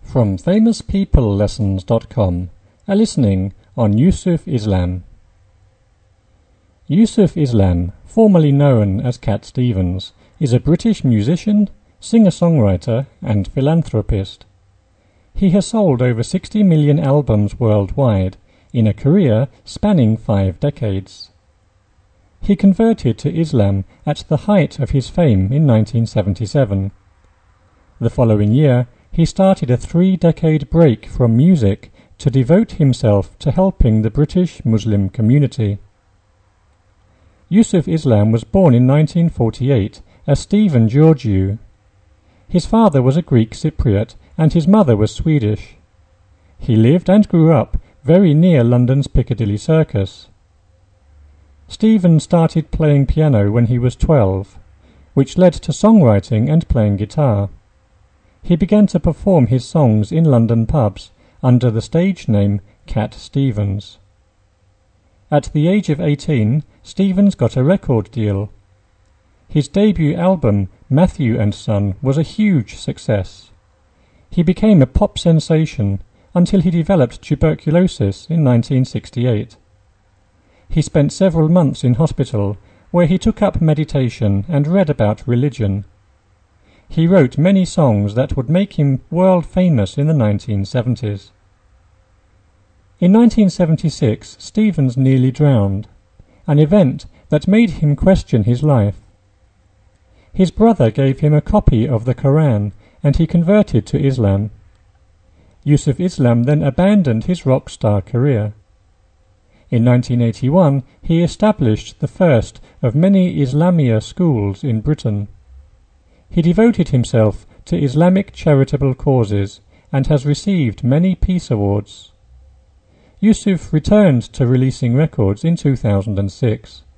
From famouspeoplelessons.com, a listening on Yusuf Islam. Yusuf Islam, formerly known as Cat Stevens, is a British musician, singer-songwriter and philanthropist. He has sold over 60 million albums worldwide in a career spanning 5 decades. He converted to Islam at the height of his fame in 1977. The following year, he started a 3-decade break from music to devote himself to helping the British Muslim community. Yusuf Islam was born in 1948 as Stephen Georgiou. His father was a Greek Cypriot and his mother was Swedish. He lived and grew up very near London's Piccadilly Circus. Stephen started playing piano when he was 12, which led to songwriting and playing guitar. He began to perform his songs in London pubs under the stage name Cat Stevens. At the age of 18, Stevens got a record deal. His debut album, Matthew and Son, was a huge success. He became a pop sensation until he developed tuberculosis in 1968. He spent several months in hospital, where he took up meditation and read about religion. He wrote many songs that would make him world famous in the 1970s. In 1976, Stevens nearly drowned, an event that made him question his life. His brother gave him a copy of the Quran and he converted to Islam. Yusuf Islam then abandoned his rock star career. In 1981, he established the first of many Islamia schools in Britain. He devoted himself to Islamic charitable causes and has received many peace awards. Yusuf returned to releasing records in 2006.